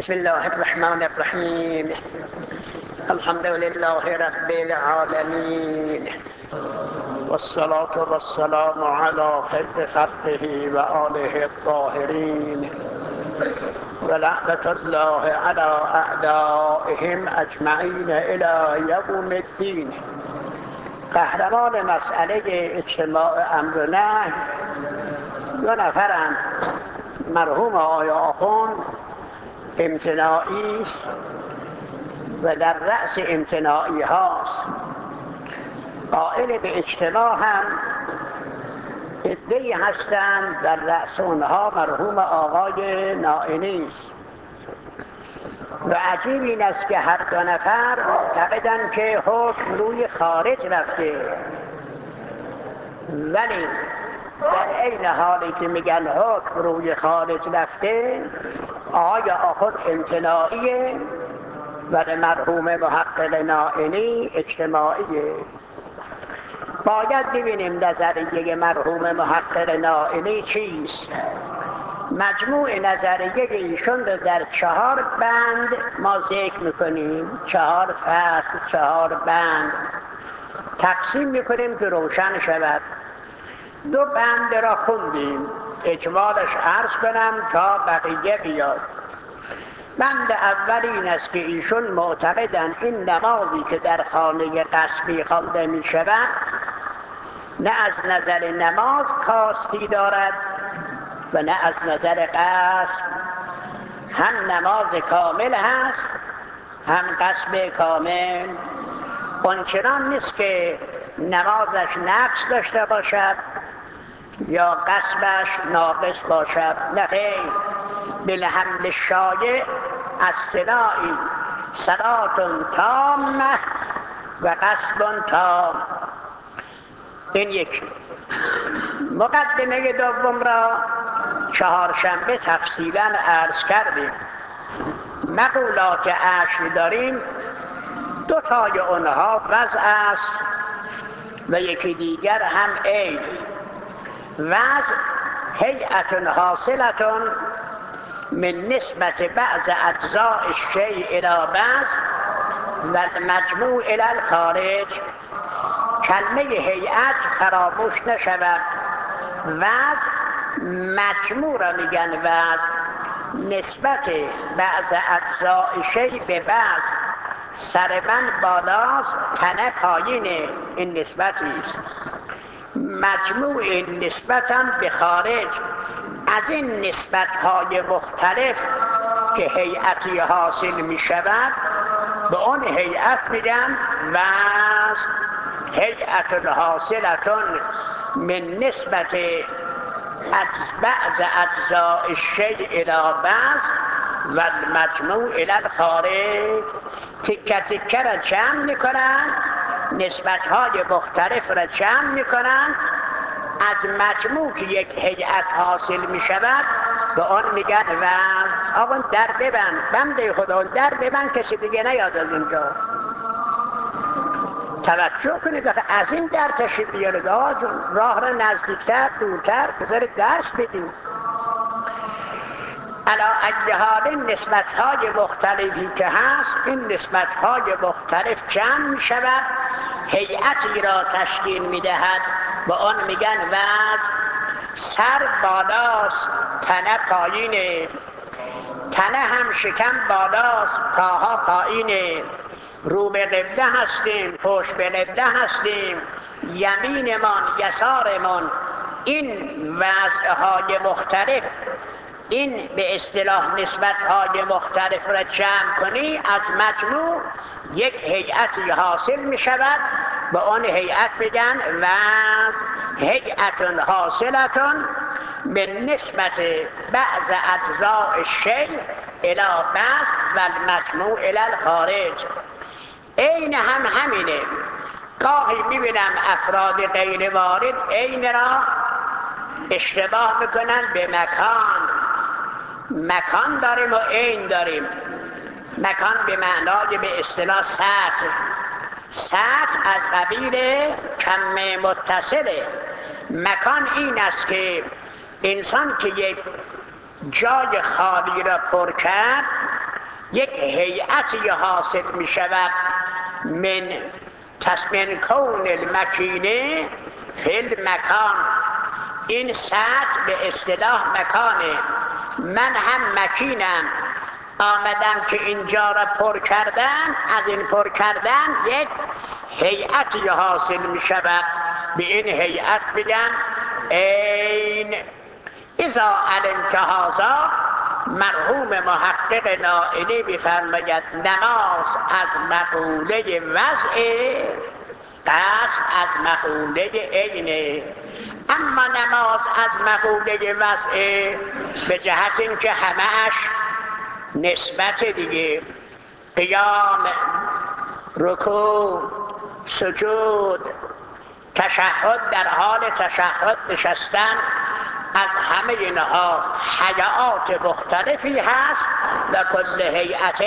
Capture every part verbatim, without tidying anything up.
بسم الله الرحمن الرحیم. الحمد لله رب العالمین والصلاة والسلام على خير خلقه و آله الطاهرین و لعنة الله على اعدائهم اجمعین الی یوم الدین. قهرمان مسئله اجتماع امر و نهی دو نفرند. مرحوم آقای آخوند امتناعی است و در رأس امتناعی هاست. قائل به اجتماع هم عده‌ای هستند، در رأس اونها مرحوم آقای نائینی است. و عجیب این است که هر دو نفر معتقدند که حکم روی خارج رفته، ولی در عین حالی که میگن حکم روی خارج رفته، آقای آخوند امتناعیه و مرحوم محقق نائینی اجتماعیه. باید ببینیم نظریه مرحوم محقق نائینی چیست. مجموع نظریه ایشون رو در چهار بند ما ذکر میکنیم، چهار فصل، چهار بند تقسیم میکنیم که روشن شود. دو بند را خوندیم، اجمالش عرض کنم تا بقیه بیاد. بند اول این است که ایشون معتقدند این نمازی که در خانه قصبی خوانده می شود نه از نظر نماز کاستی دارد و نه از نظر قصد. هم نماز کامل هست هم قصب کامل. اونچنان نیست که نمازش نقص داشته باشد یا قصبش ناقص باشد، نه خیر. بالحمل الشایع الصلائی صلاتun تامه و قصب تام. این یک. مقدمه دوم را چهارشنبه تفصیلا عرض کردیم. مقولات عشر داریم، دو تای اونها وضع است و یکی دیگر هم عین. وضع هیئت حاصلة من نسبت بعض اجزاء الشیء الی بعض و المجموع الی الخارج. کلمه هیئت فراموش نشود. وضع مجموع را میگن وضع، نسبت بعض اجزاء شیء به بعض. سر من بالاست، تنه پایینه، این نسبتی است. مجموع نسبت هم به خارج. از این نسبت های مختلف که هیئتی حاصل می شود به اون هیئت میگن وضع. هیئت حاصلتون من نسبت بعض اجزاء الشیء الی بعض و المجموع الی الخارج. تکه تکه را جمع میکنن، نسبت های مختلف را جمع میکنن، از مجموع که یک هیئت حاصل می شود به آن میگن وضع. آقا در ببند، بنده خدا در ببند، کسی دیگه نیاد از اینجا. توجه کنید، از این در تشریف بیارید. راه را نزدیکتر دورتر بذارید درس بدید. علی ای حال نسبت های مختلفی که هست، این نسبت های مختلف جمع می شود، هیئتی را تشکیل می دهد، با آن میگن وضع. سر بالاست، تنه پایینه. تنه هم شکم بالاست، پاها پایینه. رو به قبله هستیم، پشت به قبله هستیم، یمینمان یسارمان. این وضعهای مختلف، این به اصطلاح نسبت‌های مختلف را جمع کنی، از مجموع یک هیئتی حاصل می شود، به آن هیئت بگن وضع. هیئت حاصلتون به نسبت بعض اجزاء الشیء الی بعض و المجموع الی الخارج. عین هم همینه. گاهی میبینم افراد غیر وارد عین را اشتباه میکنن به مکان. مکان داریم و عین داریم. مکان به معنای به اصطلاح سطح. سطح از قبیل کم متصله. مکان این است که انسان که یک جای خالی را پر کرد یک هیئتی حاصل می شود من تصمیم کون المکینه فی المکان. این سطح به اصطلاح مکانه. من هم مکینم، آمدم که اینجا را پر کردم، از این پر کردن یک هیئتی حاصل می شود. به این هیئت بگن این. اذا علمت هذا، مرحوم محقق نائینی بفرماید نماز از مقوله وضع، قصد از مقوله عینه. اما نماز از مقوله وضع به جهت اینکه همه‌اش نسبت دیگه، قیام، رکوع، سجود، تشهد، در حال تشهد نشستن، از همه اینها هیئات مختلفی هست و کل هیئت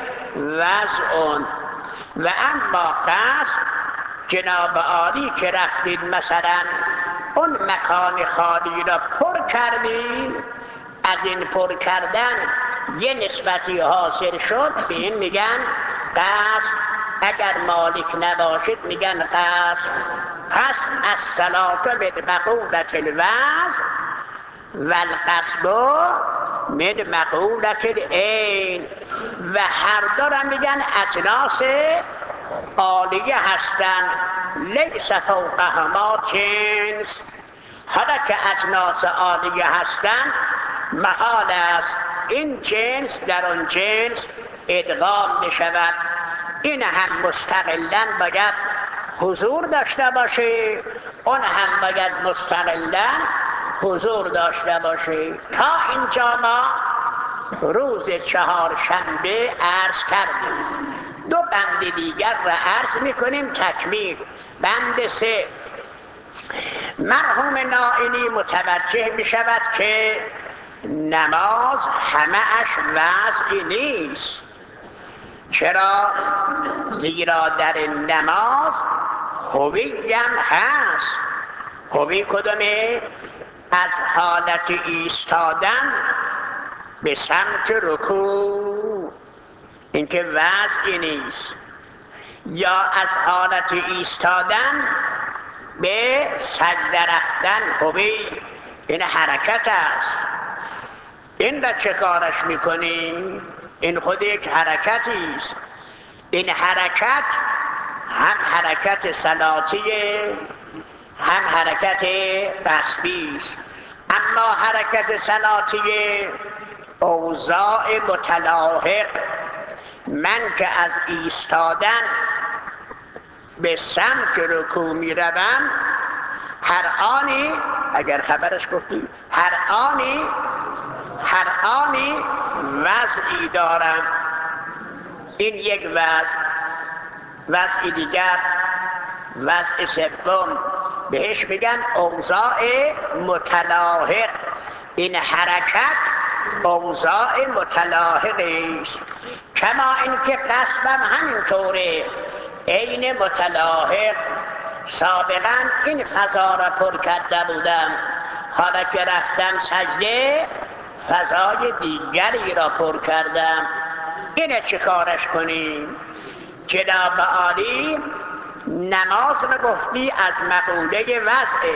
وضع. و اما قصد جناب عالی که رفتید مثلا اون مکان خالی را پر کردید، از این پر کردن یه نسبتی حاصل شد، به این میگن قصد. اگر مالک نباشید میگن قصد. قصد از صلات من مقولت الوضع و القصد من مقولت العین. و هر دو را میگن اجناس عالیه هستن. لیس فوقهما جنس. حالا که اجناس عالیه هستن، محال است این جنس در آن جنس ادغام بشود. این هم مستقلاً باید حضور داشته باشه، اون هم باید مستقلاً حضور داشته باشه. تا اینجا ما روز چهارشنبه عرض کردیم. دو بند دیگر را عرض میکنیم تکمیل. بند سه، مرحوم نائینی متوجه میشود که نماز همه‌اش وضعی نیست. چرا؟ زیرا در نماز هوی هم هست. هوی کدومه؟ از حالت ایستادن به سمت رکوع، این که وضعی نیست، یا از حالت ایستادن به سجده رفتن. هوی این حرکت است. این را چه کارش میکنیم؟ این خود یک حرکتی است. این حرکت هم حرکت صلاتیه هم حرکت قصدی است. اما حرکت صلاتیه اوضاع متلاحق. من که از ایستادن به سمت رکوع می روم، هر آنی، اگر خبرش گفتی، هر آنی هر آنی وضعی دارم. این یک وضع. وضع دیگر، وضع سوم، بهش میگن اوضاع متلاحق. این حرکت اوضاع متلاحق است. کما اینکه قصدم همینطوره، عین متلاحق. سابقا این فضا را پر کرده بودم، حالا که رفتم سجده فضای دیگری را پر کردم. اینه چه کارش کنیم؟ جناب عالی نماز را گفتی از مقوله وضع،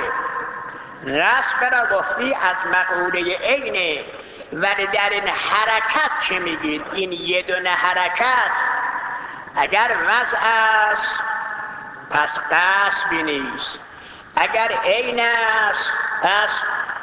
رسم را گفتی از مقوله عینه، ولی در این حرکت چه میگید؟ این یه دونه حرکت اگر وضع است پس قصبی نیست، اگر عین است پس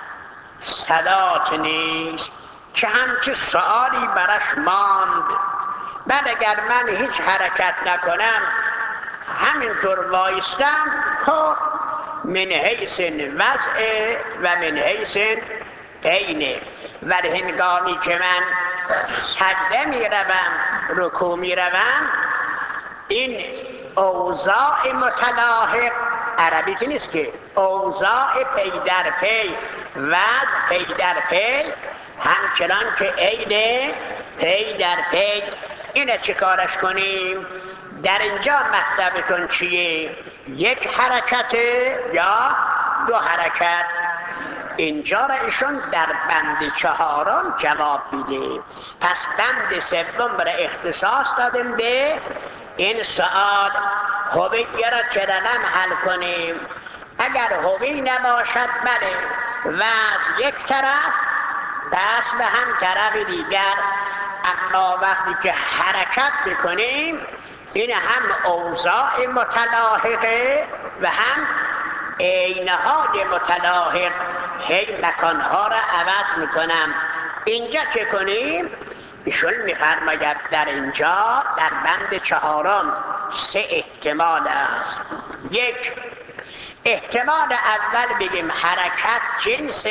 صلات نیست. که همچه سؤالی برش ماند. بل اگر من هیچ حرکت نکنم، همینطور وایستم، خب من حیث وضع و من حیث عینه. ولی هنگامی که من سجده می روم، رکوع می روم، این اوضاع متلاحق، عربی که نیست که، اوضاع پی در پی، وضع پی در پی، همچنان که عین پی در پی. اینه چه کارش کنیم؟ در اینجا مطلبتون چیه؟ یک حرکت یا دو حرکت؟ اینجا را ایشون در بند چهارم جواب میده. پس بند سوم را اختصاص دادیم به این سوال هویه را چه رقم حل کنیم. اگر هوی نباشد بله و از یک طرف دست به هم طرف دیگر، اما وقتی که حرکت بکنیم این هم اوضاع متلاحقه و هم عینهای متلاحق، هی مکانها را عوض میکنم. اینجا چه کنیم؟ ایشون میفرماید در اینجا در بند چهارم سه احتمال است. یک احتمال اول بگیم حرکت جنس،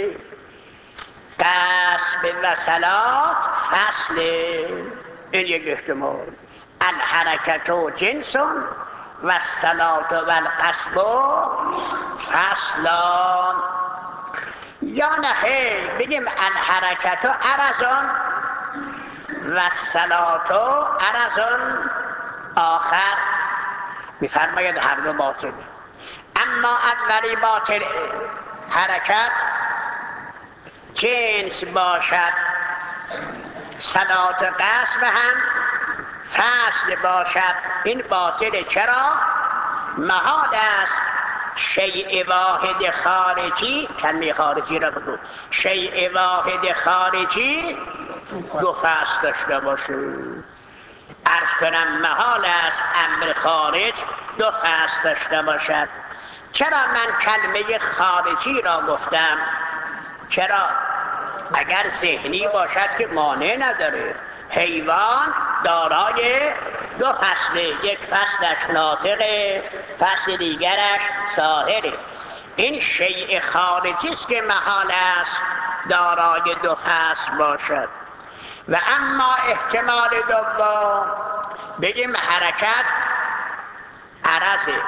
قصب و صلات فصل. این یک احتمال. الحرکت و جنس و الصلات و القصب فصلان. یا نه بگیم الحرکت و عرضان و الصلات و عرضان آخر. میفرماید هر دو باطل، اما اولی باطل حرکت جنس باشد، صلات قصب هم فصل باشد، این باطل. چرا؟ محال است شیء واحد خارجی، کلمه خارجی را بگو، شیء واحد خارجی دو فصل داشته باشه. عرض کنم محال است امر خارج دو فصل داشته باشد. چرا من کلمه خارجی را گفتم؟ چرا؟ اگر ذهنی باشد که مانع نداره. حیوان دارای دو فصله، یک فصلش ناطقه، فصل دیگرش ظاهره. این شیء خارجی است که محال است دارای دو فصل باشد. و اما احتمال دوم بگیم حرکت عرضه،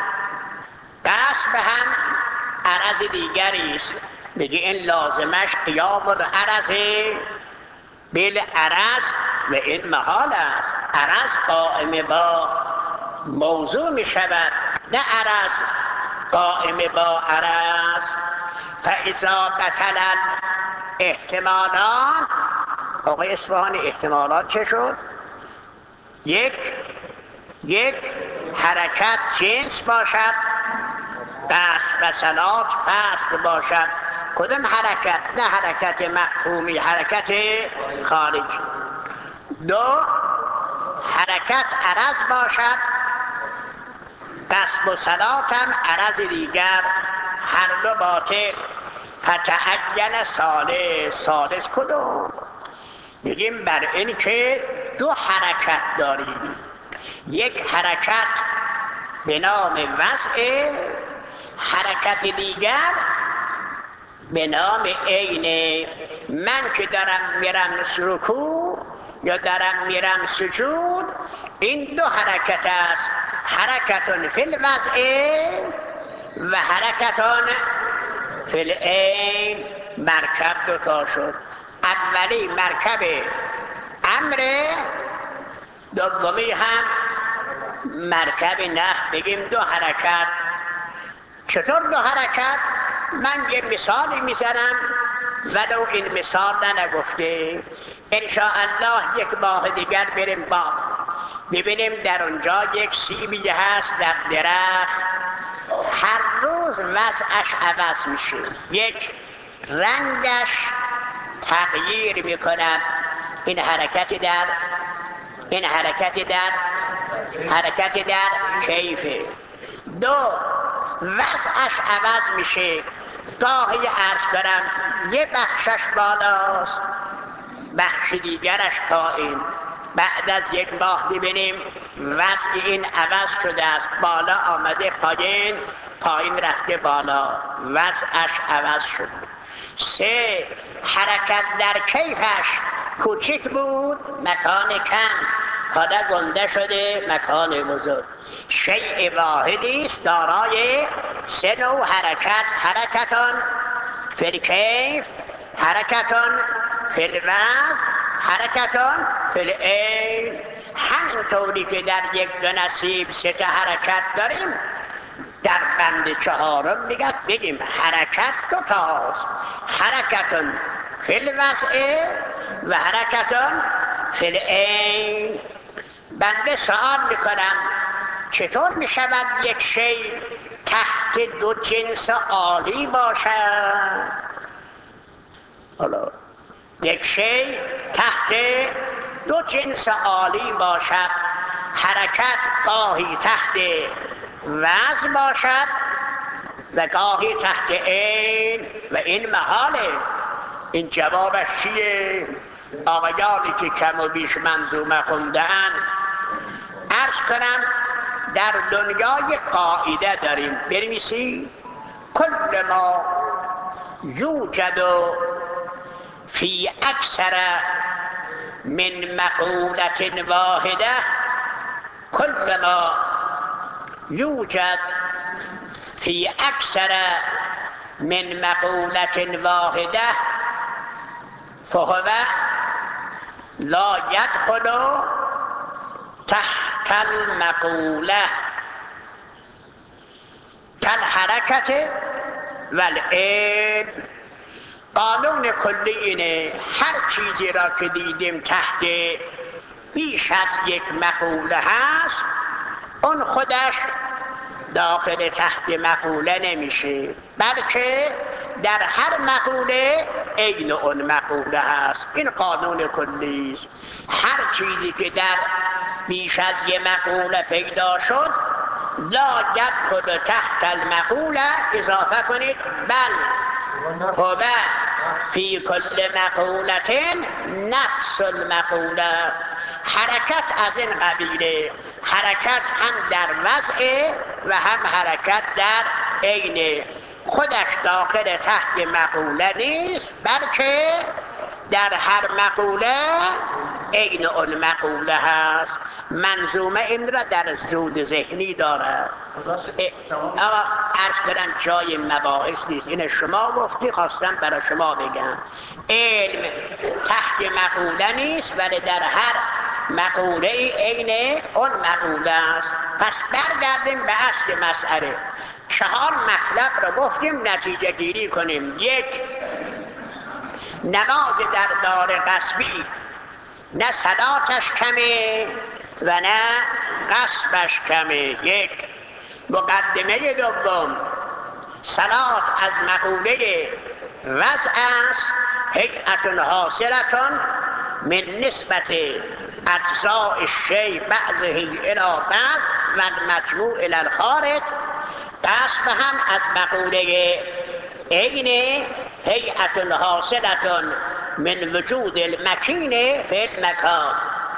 قصب هم عرض دیگری است. بگی این لازمش قیام العرضه بالعرض و این محال است. عرض قائم با موضوع می شود، نه عرض قائم با عرض. فاذا بطل احتمالات، آقای اصفهانی احتمالات چه شد؟ یک یک حرکت جنس باشد، قصب و صلات فصل باشد. کدام حرکت؟ نه حرکت مفهومی، حرکت خارجی. دو حرکت عرض باشد، قصب و صلات هم عرض دیگر، هر دو باطل. فتعین ثالث. ثالث کدوم؟ بگیم بر این که دو حرکت داریم. یک حرکت به نام وضع، حرکت دیگر به نام عین. من که دارم میرم رکوع یا دارم میرم سجود، این دو حرکت است. حرکتون فی الوضع و حرکتون فی العین. مرکب دوتا شد. اولی مرکب امر، دومی هم مرکب نه. بگیم دو حرکت. چطور دو حرکت؟ من یه مثالی میزنم ولو این مثال نگفته. انشاءالله یک ماه دیگر بریم باغ، ببینیم در اونجا یک سیبی هست در درخت، هر روز وضعش عوض میشه، یک رنگش تغییر میکند. این حرکت در این حرکت در حرکت در کیفه. دو وضعش عوض میشه، گاهی عرض کنم یه بخشش بالاست، بخش دیگرش پایین. بعد از یک ماه ببینیم وضع این عوض شده است، بالا آمده پایین، پایین رفته بالا، وضعش عوض شد. سه حرکت در کیفش کوچک بود، مکان کم، حالا گنده شده، مکان بزرگ. شیء واحدی است دارای سه نوع حرکت. حرکتان فی الکیف، حرکتان فی الوضع، حرکتان فی العین. همینطوری که در یک دو نصیب سه تا حرکت داریم، در بند چهارم میگه بگیم حرکت دو تاست، حرکتون فی الوضع و حرکتون فی العین. بنده سوال میکنم چطور میشود یک شی تحت دو جنس عالی باشد؟ حالا یک شی تحت دو جنس عالی باشد، حرکت گاهی تحت وضع باشد و گاهی تحت عین و این محاله. این جوابش چیه؟ آقایانی که کم و بیش منظومه خونده‌اند عرض کنم در دنیای قاعده داریم بنویسی کل ما یوجد فی اکثر من مقولة واحده، کل ما یوجد فی اکثر من مقولة واحده فهو لا يدخل تحت المقوله كالحرکت والعین. قانون کلی اینه هر چیزی را که دیدیم تحت بیش از یک مقوله هست اون خودش داخل تحت مقوله نمیشه، بلکه در هر مقوله عین اون مقوله هست. این قانون کلی است. هر چیزی که در بیش از یک مقوله پیدا شد لا يدخل تحت المقوله، اضافه کنید بل هو فی کل مقولة نفس المقوله. حرکت از این قبیله، حرکت هم در وضع و هم حرکت در عین، خودش داخل تحت مقوله نیست بلکه در هر مقوله عین اون مقوله هست. منظومه این را در زود ذهنی دارد. اما عرض کردم جای مباحث نیست، این شما گفتی خواستم برای شما بگم. علم تحت مقوله نیست ولی در هر مقوله عین اون مقوله است. پس برگردیم به اصل مسئله. چهار مطلب رو گفتیم نتیجه گیری کنیم. یک، نماز در دار غصبی نه صلاتش کمه و نه غصبش کمه. یک. مقدمه دوم، صلات از مقوله وضع است، هیئت حاصلتون من نسبت اجزاء الشیء بعضه الی بعض و المجموع الی الخارج. غصب هم از مقوله عین، هیئت حاصلتون من وجود المکین فی المکان.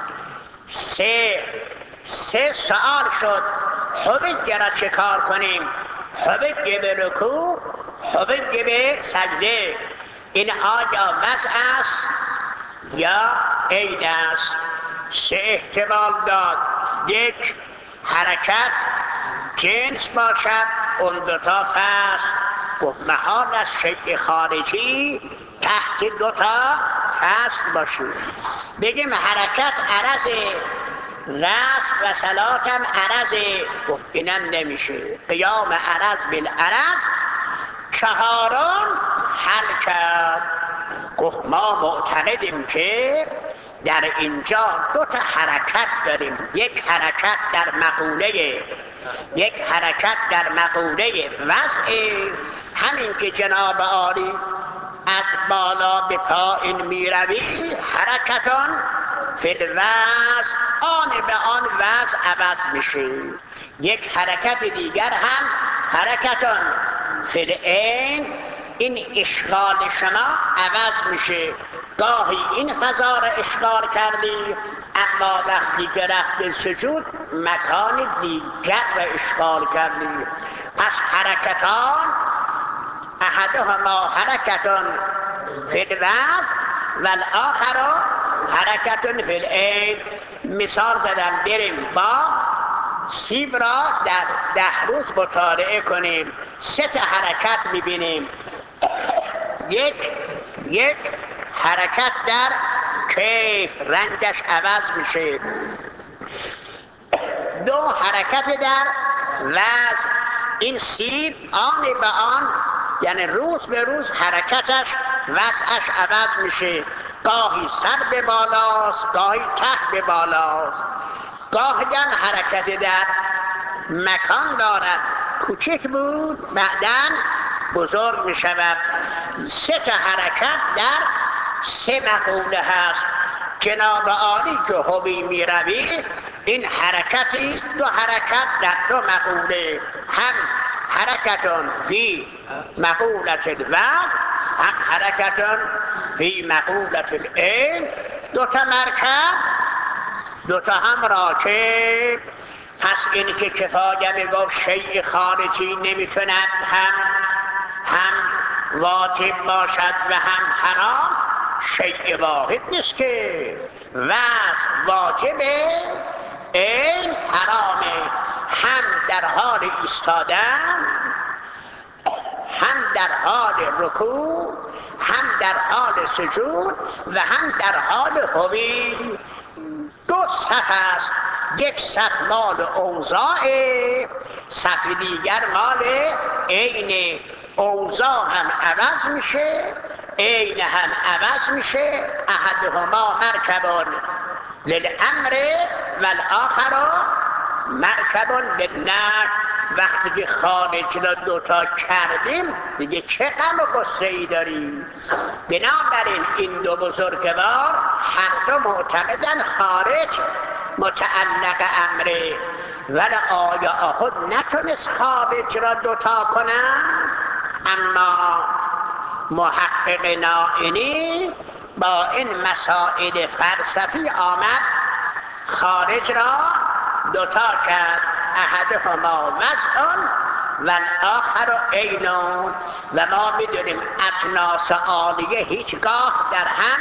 سه سه سوال شد حبیگه را چه کار کنیم؟ حبیگه به رکوع، حبیگه به سجده. این آیا وضع است یا عین است؟ سه احتمال داد. یک، حرکت جنس باشد، اون دوتا فصل گفت محال از شیء خارجی تحت دوتا فصل باشه. بگیم حرکت عرض رسم و صلات هم عرض، گفت اینم نمیشه. قیام عرض بالعرض. چهارم حل کرد، گفت ما معتقدیم که در اینجا دو تا حرکت داریم، یک حرکت در مقوله یک حرکت در مقوله وضع، همین که جناب عالی از بالا به پایین می روی حرکتان فی الوضع، آن به آن وضع عوض میشه. یک حرکت دیگر هم حرکتان فی العین، این اشغال شما عوض میشه. گاهی این فضا را اشغال کردی اما وقتی که رفت سجود مکان دیگر را اشغال کردی. پس حرکتان احدهما حرکتان فی الوضع و الاخر حرکتان فی العین. مثال زدم، بریم با سیب را در ده روز مطالعه کنیم، سه تا حرکت میبینیم. یک یک حرکت در کیف، رنگش عوض میشه. دو حرکت در وزن، این سیب آن به آن یعنی روز به روز حرکتش وضعش عوض میشه، گاهی سر به بالاست گاهی ته به بالاست، گاهی هم حرکت در مکان دارد، کوچک بود بعداً بزرگ می شود. سه تا حرکت در سه مقوله هست. جناب عالی که هوی می روی این حرکتی دو حرکت در دو مقوله، هم حرکتون فی مقولت الوضع هم حرکتون فی مقولت العلم، دو تا مرکب دو تا هم راکب. پس این که کفایه می گفت شیء خارجی نمیتوند هم هم واجب باشد و هم حرام، شیء واحد نیست که وضع واجبه این حرامه، هم در حال ایستادن هم در حال رکوع هم در حال سجود و هم در حال هوی. دو صف است، یک صف مال اوضاعه، صف دیگر مال عین. اوضاع هم عوض میشه عین هم عوض میشه، احدهما مرکب للامر و الاخر مرکب للنهی. وقتی که خارج را دوتا کردیم دیگه چه غم و غصه ای داریم؟ بنابراین این دو بزرگوار هر دو معتقدن خارج متعلق امره، ولی آیا خود نتونست خارج را دوتا کنن؟ اما محقق نائینی با این مسائل فلسفی آمد خارج را دوتا کرد، احدهما وضع و الاخر عین. و ما میدونیم اجناس عالیه هیچگاه در هم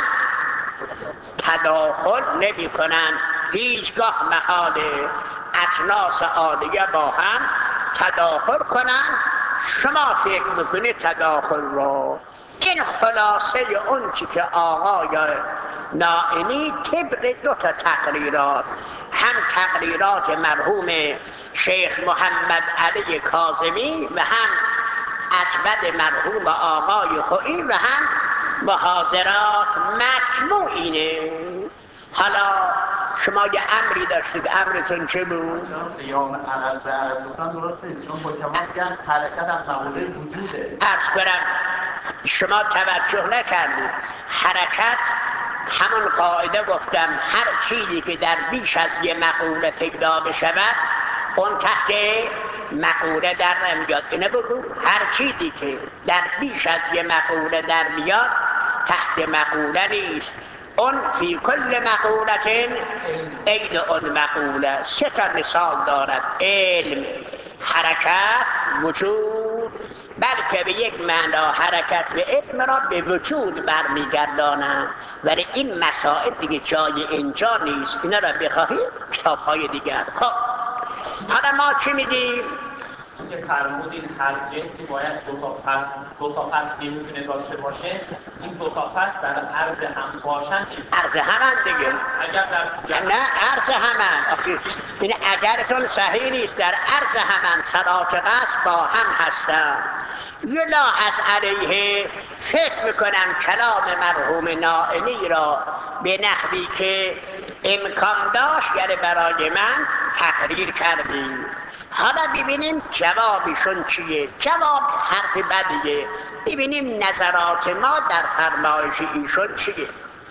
تداخل نمی کنن، هیچگاه محاله اجناس عالیه با هم تداخل کنن. شما فکر میکنید تداخل رو. این خلاصه اون چی که آقای نائینی طبق دو تا تقریرات، هم تقریرات مرحوم شیخ محمد علی کاظمی و هم اجود مرحوم آقای خویی و هم محاضرات مجموع اینه. حالا شما یه امری داشتید، امرتون چه بود؟ قیام عرض به عرض بودن درسته نیست، چون حکما میگن حرکت از مقوله وجوده. عرض کنم شما توجه نکردید، حرکت همون قاعده گفتم هر چیزی که در بیش از یه مقوله پیدا بشود اون تحت مقوله در نمیاد. اینه بگو هر چیزی که در بیش از یه مقوله در بیاد تحت مقوله نیست. اون فی کل مقولت عین اون مقوله. سه تا مثال دارد: علم، حرکت، وجود. بلکه به یک معنا حرکت و علم را به وجود برمیگردانند، ولی این مسائل دیگه جای اینجا نیست. اینا را بخواهید کتاب‌های دیگر. خب حالا ما چی میگیم؟ که فرمودین هر جنسی باید دو تا فصل دو تا فصل نمیتونه داشته باشه، این دو تا فصل در عرض هم باشن. عرض همن دیگه. اگر در نه عرض همن. این اگرتون صحیح نیست، در عرض همن صلات قصد با هم هستن. یلاحظ علیه فکر میکنم کلام مرحوم نائینی را به نحوی که امکان داشت یعنی برای من تقریر کردیم. حالا ببینیم جوابشون چیه. جواب حرف بدیه. ببینیم نظرات ما در فرمایش ایشون چیه.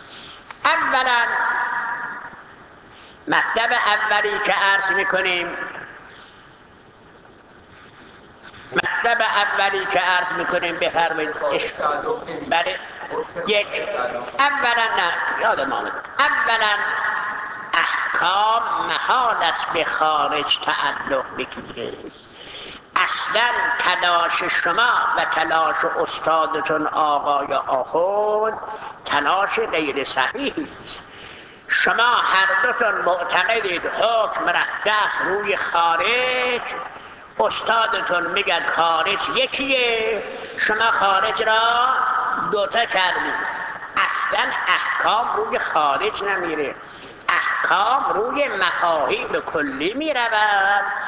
اولا مطلب اولی که عرض میکنیم مطلب اولی که عرض میکنیم بفرمایید. بله یک اولا نه یادم آمد اولا احکام محال است به خارج تعلق بگیره. اصلا تلاش شما و تلاش استادتون آقای آخوند تلاش غیر صحیحی است. شما هر دوتون معتقدید حکم رفته است روی خارج، استادتون میگن خارج یکیه، شما خارج را دوتا کردید. اصلا احکام روی خارج نمیره، احکام روی مفاهیم کلی می رود.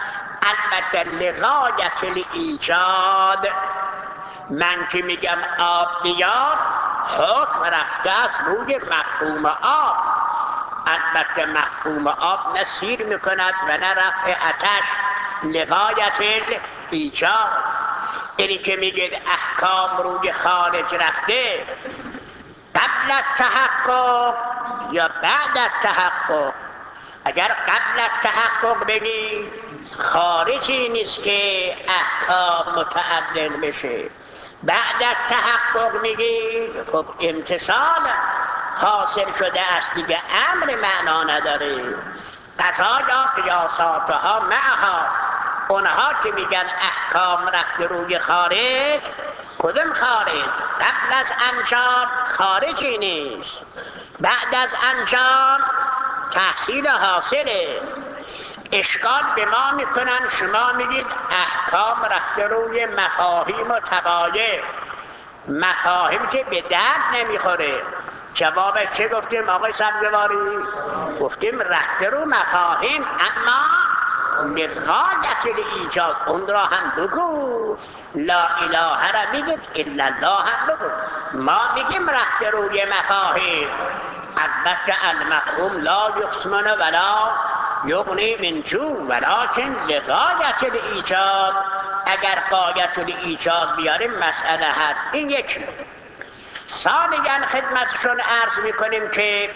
البته لغایت الایجاد، من که میگم آب بیاد حکم رفته است روی مفهوم آب. البته مفهوم آب نه سیر میکند و نه رفع آتش، لغایت الایجاد. اینی که میگید احکام روی خارج رفته قبل التحقق یا بعد التحقق. اگر قبل التحقق بگید خارجی نیست که احکام متعدل بشه. بعد التحقق میگید خب امتصال حاصل شده است دیگه، امر معنا نداره. قضا یا قیاساتها معها، اونها که میگن احکام رفته روی خارج، کدوم خارج؟ قبل از انجام خارجی نیست، بعد از انجام تحصیل حاصله. اشکال به ما میکنن، شما میگید احکام رفته روی مفاهیم و طبایع، مفاهیم که به درد نمیخوره. جواب چه گفتیم آقای سبزواری؟ گفتیم رفته رو مفاهیم، اما لغایت الایجاد اون را هم بگو. لا اله را میگید الا الله هم بگو. ما میگیم رفته روی مفاهیم، البته المفهوم لا یخسمن ولا یغنی من جوع، ولکن لغایت الایجاد. اگر غایت الایجاد بیاریم مسئله هست. این یکی. ثانیاً خدمتشون عرض میکنیم که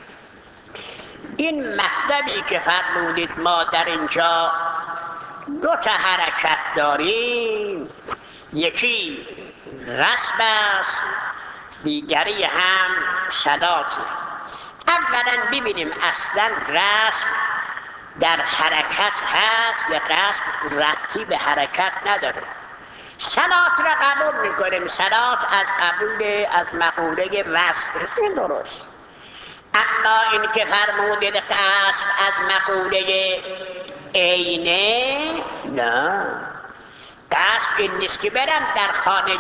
این مطلبی که فرمودید ما در اینجا دو تا حرکت داریم، یکی غصب است، دیگری هم صلات. اولا ببینیم اصلا غصب در حرکت هست یا غصب ربطی به حرکت نداره. صلات را قبول میکنیم، صلات از قبول از مقوله وصف، این درست. اما این که فرمودید غصب از مقوله عینه، نه. غصب این نیست که برم در خانه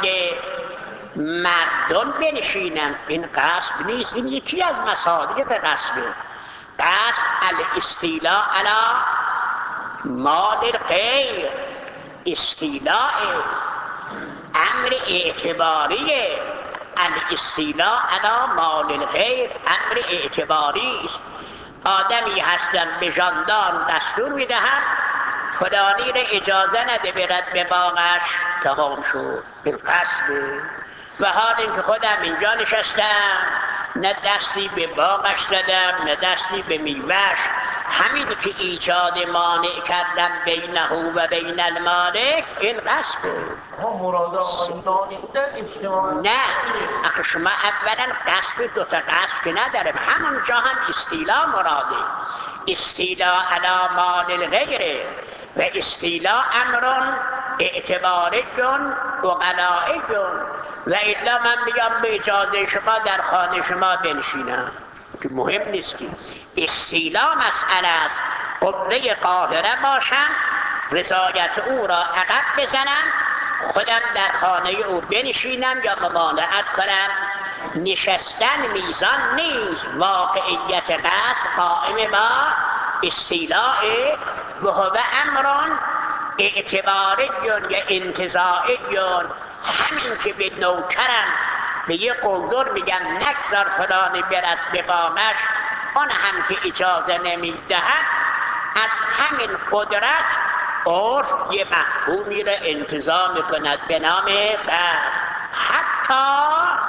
مردم بنشینم، این غصب نیست. این یکی از مصادیق غصبه. غصب الاستیلاء علی مال الغیر، استیلاء امر اعتباریه. الاستیلاء علی مال الغیر امر اعتباری است. آدمی هستم به ژاندارم دستور میدهم فلانی را اجازه نده برد به باغش، تمام شد. این غصبه. و حال اینکه خودم اینجا نشستم، نه دستی به باغش دادم نه دستی به میوهش، همین که ایجاد مانع کردم بینه و بین المالک، این غصبه. ما مراد آقای در اجتماع نه، اخی شما اولا غصب دو تا غصب که نداریم، همونجا هم استیلا مراده. استیلا علی مال الغیره و استیلا امر اعتباریون و قناعیون. و الا من بگم به اجازه شما در خانه شما بنشینم، که مهم نیست. که استیلا مسئله است. قبله قاهره باشم، رضایت او را عقب بزنم، خودم در خانه او بنشینم یا ممانعت کنم. نشستن میزان نیست. واقعیت قصد قائم با استیلاء و هو امران اعتباریون یا انتزاعیون. همین که به نوکرم به یه قلدر میگم نگذار فلانی برد به باغش، آن هم که اجازه نمیدهد، از همین قدرت عرف یه مفهومی را انتزاع میکند به نام قصد. حتی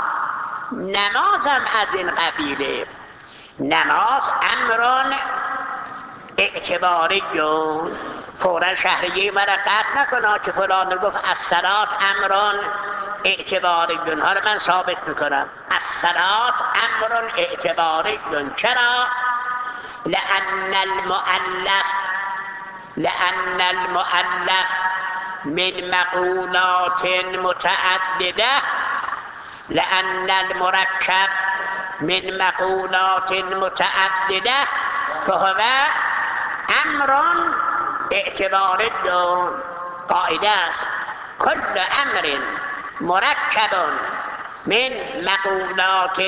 نمازم از این قبیله. نماز امران اعتباریون. فورا شهریه مرا قطع نکنه که فلان گفت الصلاة امران اعتباریون. حالا من ثابت میکنم الصلاة امران اعتباریون. چرا؟ لأن المؤلف لأن المؤلف من مقولات متعدده، لأن المركب من مقولات متعدده فهو امر اعتباری. قاعده است كل امر مركب من مقولات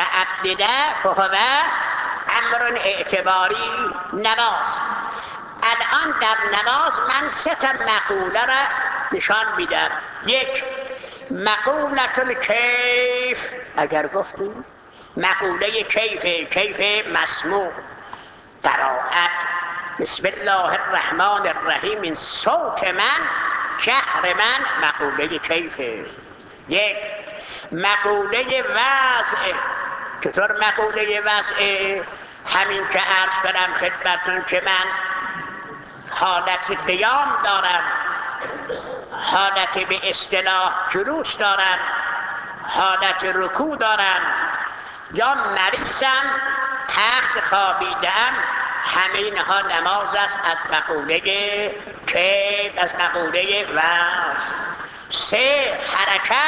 متعدده فهو امر اعتباری. نماز الان در نماز من سه تا مقوله را نشان میدم. یک، مقولت الکیف، اگر گفتیم مقوله کیف، کیف مسموع، قرائت بسم الله الرحمن الرحیم، این صوت من، جهر من، مقوله کیفه. یک. مقوله وضع، چطور مقوله وضع؟ همین که عرض کنم خدمتون که من حالت قیام دارم، حالت به اصطلاح جلوس دارم، حالت رکوع دارم، یا مریضم، تخت خوابیدم، همه اینها نماز است از مقوله کیف، از مقوله وضع. سه، حرکت.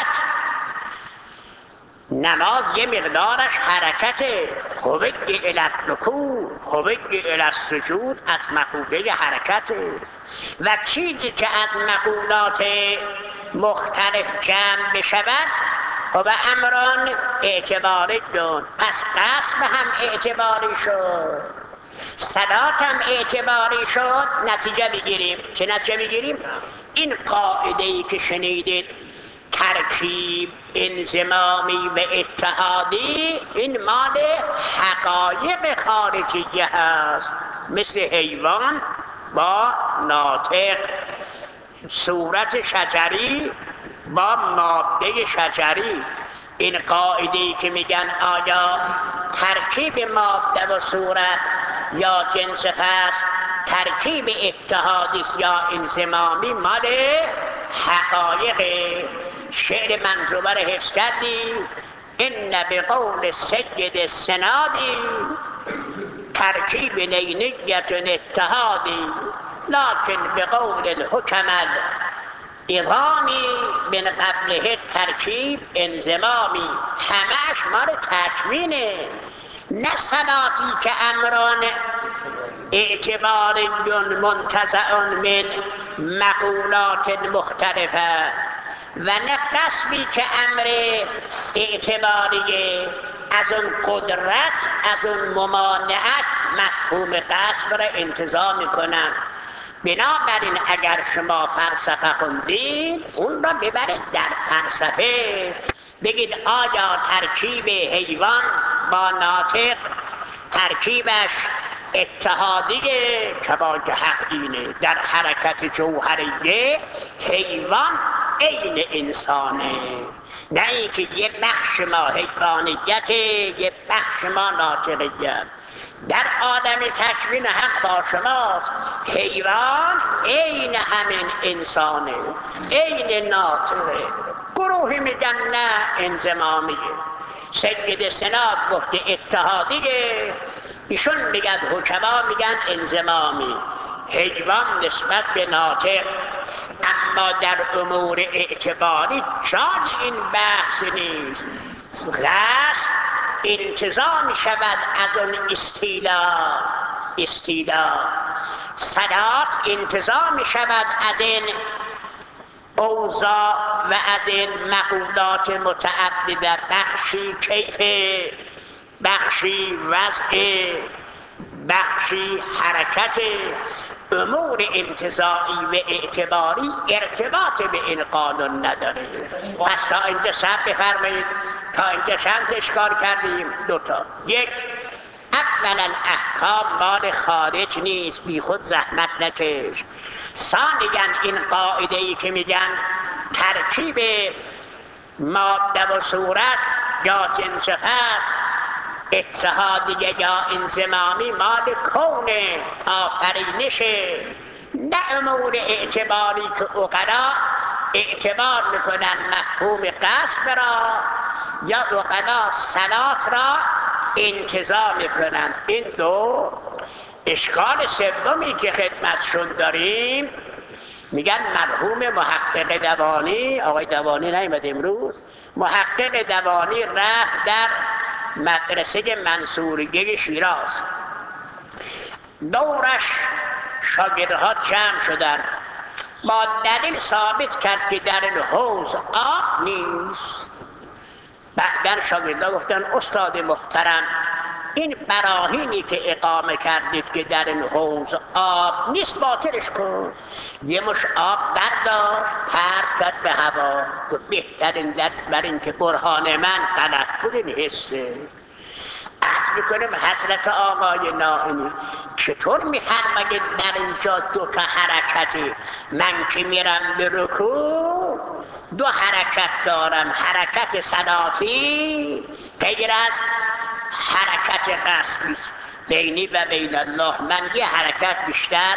نماز یه مقدارش حرکته، هوی الی الرکوع، هوی الی السجود، از مقوله حرکته. و چیزی که از مقولات مختلف جمع بشود و امران اعتباری دون، پس قصد هم اعتباری شد، صلات هم اعتباری شد. نتیجه بگیریم. چه نتیجه بگیریم؟ این قاعده ای که شنیدید، ترکیب انضمامی و اتحادی، این مال حقایق خارجیه هست، مثل حیوان با ناطق، صورت شجری با ماده شجری. این قاعده ای که میگن آیا ترکیب ماده و صورت یا جنس هست، ترکیب اتحادی یا انضمامی، مال حقایق. شعر منظومه رو حفظ کردی؟ ان بقول سید سنادی ترکیب نینیت اتحادی، لکن بقول الحکم الاظامی من قبله ترکیب انضمامی. همش مال تکوینه، نه صلاتی که امران اعتباری منتزع من مقولات مختلفه، و نه قصبی که امر اعتباریه از اون قدرت، از اون ممانعت مفهوم قصب را انتزاع میکنن. بنابراین اگر شما فلسفه خوندید، اون را ببرید در فلسفه، بگید آیا ترکیب حیوان با ناطق ترکیبش اتحادیه؟ که با که حق اینه، در حرکت جوهریه حیوان عین انسانه، نه اینکه یه بخش ما حیوانیت، یه بخش ما ناطقیت. در عالم تکوین حق با شماست، حیوان عین همین انسانه، عین ناطقه. گروهی میگن نه انضمامیه. سید سناد گفته اتحادیه، ایشون میگن، حکما میگن انضمامی. حیوان نسبت به ناطق. اما در امور اعتباری جای این بحث نیست. غصب انتزاع می شود از اون استیلا، استیلا. صلات انتزاع می شود از این اوضاع و از این مقولات متعدده، بخشی کیف، بخشی وضع، بخشی حرکت. امور انتزاعی و اعتباری ارتباط به این قانون نداره. پس تا اینجا صبر بفرمایید، تا اینجا چند اشکال کردیم؟ دوتا. یک، اولا احکام مال خارج نیست، بی خود زحمت نکش. ثانیا این قاعده ای که میگن ترکیب ماده و صورت یا جنس هست، اتحادیه یا انضمامی، مال کون آفرینشه، نه امور اعتباری که عقلا اعتبار میکنن مفهوم قصد را یا عقلا صلات را انتزاع میکنن. این دو. اشکال سومی که خدمتشون داریم، میگن مرحوم محقق دوانی، آقای دوانی نیامد امروز، محقق دوانی رفت در مدرسه منصوریه شیراز، دورش شاگردها جمع شدن، با دلیل ثابت کرد که در این حوض آب نیست. بعدن شاگردها گفتن استاد محترم، این براهینی که اقامه کردید که در این حوض آب نیست باطلش کن. یه مش آب برداشت پرت کرد به هوا، بهترین دلیل بر این که برهان من غلط بود این حسه. عرض میکنم حضرت آقای نائینی چطور میفرمایید در اینجا دو تا حرکتی؟ من که میرم به رکوع دو حرکت دارم، حرکت صلاتی غیر از حرکت قصبی بینی و بین الله. من یه حرکت بیشتر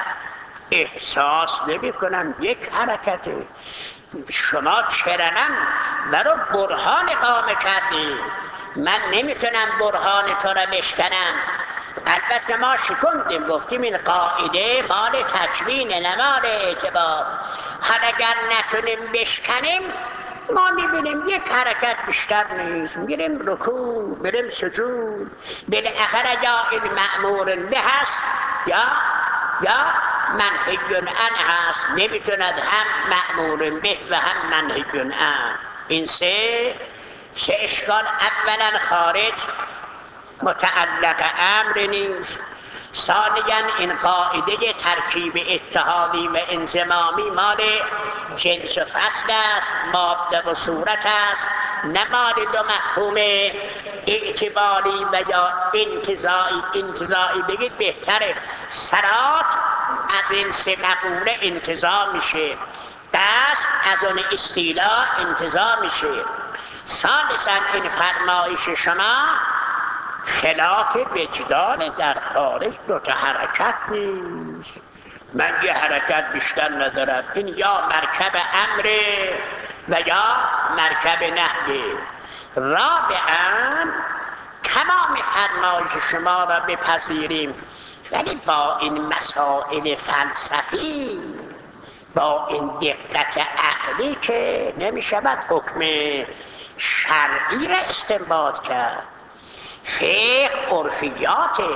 احساس نمی کنم، یک حرکته. شما چرنم برای برهان اقامه کردید، من نمیتونم برهان تو را بشکنم. البته ما شکندیم گفتیم این قاعده مال تکوین نه مال اعتبار. حالا اگر نتونیم بشکنیم ما میبینیم یک حرکت بیشتر نیست، میریم رکوع میریم سجود. بالاخره یا این مأمور به هست یا یا منهی عنه هست، نمیتوند هم مأمور به و هم منهی عنه. این سه سه اشکال اولا خارج متعلق امر نیست، ثانیا این قاعده ترکیب اتحادی و انضمامی مال جنس و فصل است، ماده و صورت است، نه مال دو مفهوم اعتباری و یا انتزاعی. انتزاعی بگید بهتره، صلات از این سه مقوله انتزاع میشه، قصد از اون استیلاء انتزاع میشه. ثالثا این فرمایش شما خلاف وجدان در خارج دو تا حرکت نیست. من یه حرکت بیشتر ندارم، این یا مرکب امره و یا مرکب نهیه. رابعا تمام فرمایش شما را بپذیریم ولی با این مسائل فلسفی، با این دقت عقلی که نمی شود حکم شرعی را استنباط کرد. فقه عرفیاته،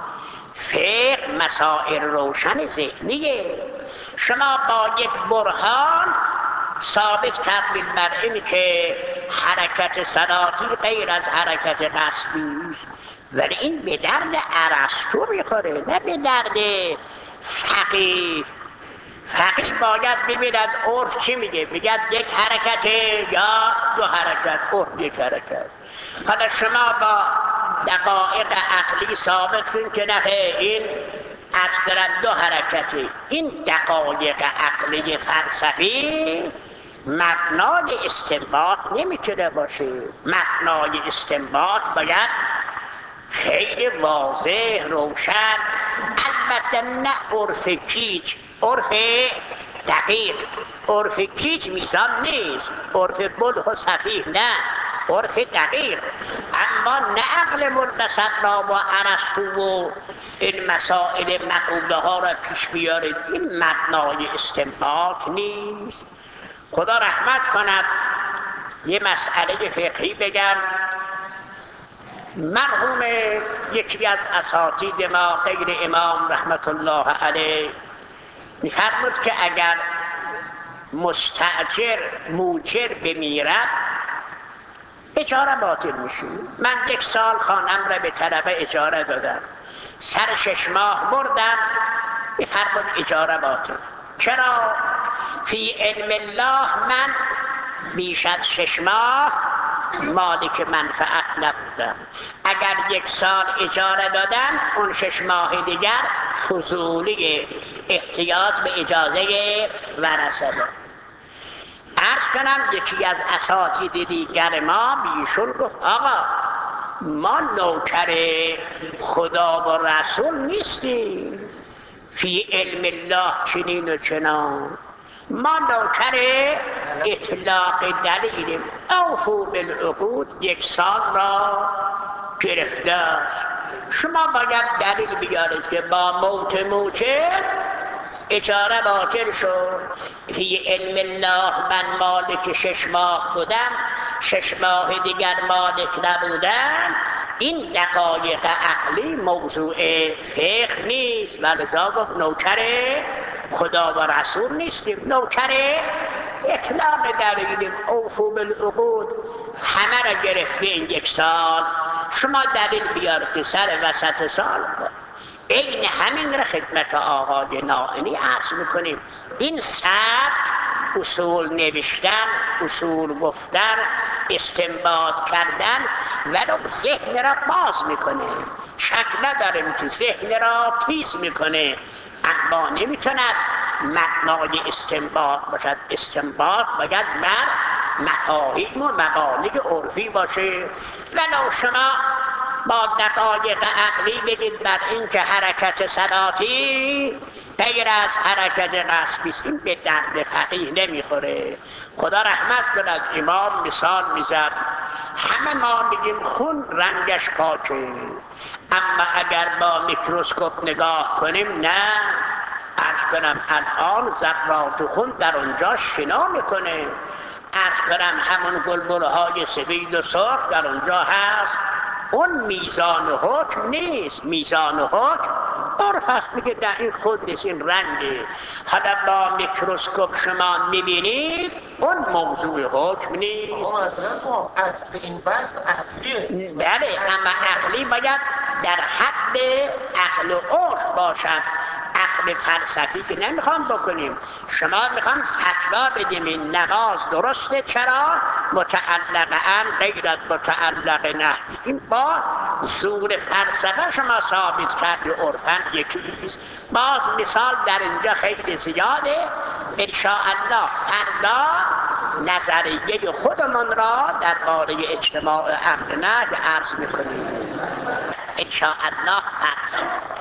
فقه مسائل روشن ذهنیه. شما با یک برهان ثابت کردید بر این که حرکت صلاتی غیر از حرکت قصبی است، ولی این به درد ارسطو میخوره نه به درد فقیه. فقیه باید ببیند عرف چی میگه، میگه یک حرکت یا دو حرکت، عرف یک حرکت. حالا شما با دقایق عقلی ثابت کنید که نه این از طرف دو حرکتی. این دقایق عقلی فلسفی مبنای استنباط نمیتونه باشه. مبنای استنباط باید خیلی واضح روشن، البته نه عرف کیچ، عرف دقیق. عرف کیچ میزان نیست، عرف بلح و صفیح نه، عرف دقیق. اما نه عقل ملبسط را با ارسطو و این مسائل مقوله ها را پیش بیارید، این مبنای استنباط نیست. خدا رحمت کند. یه مسئله فقهی بگم. مرحوم یکی از اساتید ما غیر امام رحمت الله علیه می‌فرمود که اگر مستاجر موجر بمیرد اجاره باطل میشه. من یک سال خانم را به طلبه اجاره دادم، سر شش ماه مردم، می‌فرمود اجاره باطل. چرا؟ فی علم الله من بیش از شش ماه مالک منفعت نبودم. اگر یک سال اجاره دادم اون شش ماه دیگر فضولی احتیاج به اجازه ورثه دارم. عرض کنم یکی از اساتید دیگر ما بیشون گفت آقا ما نوکر خدا و رسول نیستیم، فی علم الله چنین و چنان، ما نوکر اطلاق دلیلیم. اوفو بالعقود یک سال را گرفته است، شما باید دلیل بیارید که با موت موجر اجاره باطل شد. فی علم الله من مالک شش ماه بودم، شش ماه دیگر مالک نبودم. این دقایق عقلی موضوع فقه نیست، ولذا گفت نوکر خدا و رسول نیستیم، نوکر اطلاق دلیلیم. اوفو بالعقود. همه را گرفته این یک سال، شما دلیل بیار که سر وسط سال این همین را خدمت آقای نائینی عرض میکنیم. این سبک اصول نوشتن، اصول گفتن، استنباط کردن ولو ذهن را باز میکنه، شک نداریم که ذهن را تیز میکنه، اما نمیتوند مبنای استنباط باشد. استنباط باید بر مفاهیم و مبانی عرفی باشه. ولو شما با دقایق عقلی بگید بر این که حرکت صلاتی غیر از حرکت قصبی است، این به درد فقیه نمیخوره. خدا رحمت کند امام مثال میزد، همه ما میگیم خون رنگش پاکه، اما اگر با میکروسکوپ نگاه کنیم نه، عرض کنم الان ذرات خون در اونجا شنا میکنه، عرض کنم همون بلبل‌های سفید و سرخ در اونجا هست. اون میزان حکم نیست، میزان حکم عرف هست، میگه نه این خود نیست، این رنگه. حالا با میکروسکوپ شما میبینید اون موضوع حکم نیست. اصل این بحث عقلیه. بله، اما عقلی باید در حد عقل و عرف باشد. عقل فلسفی که نمیخوام بکنیم. شما میخوام فتوا بدیم این نماز درسته، چرا؟ متعلق ان غیر متعلق نه. این با زور فلسفه شما ثابت کرد عرفاً یکیست. باز مثال در اینجا خیلی زیاده. ان شاء الله فردا نظریه خودمون را درباره اجتماع امر نهی عرض میکنیم. ان شاء الله فردا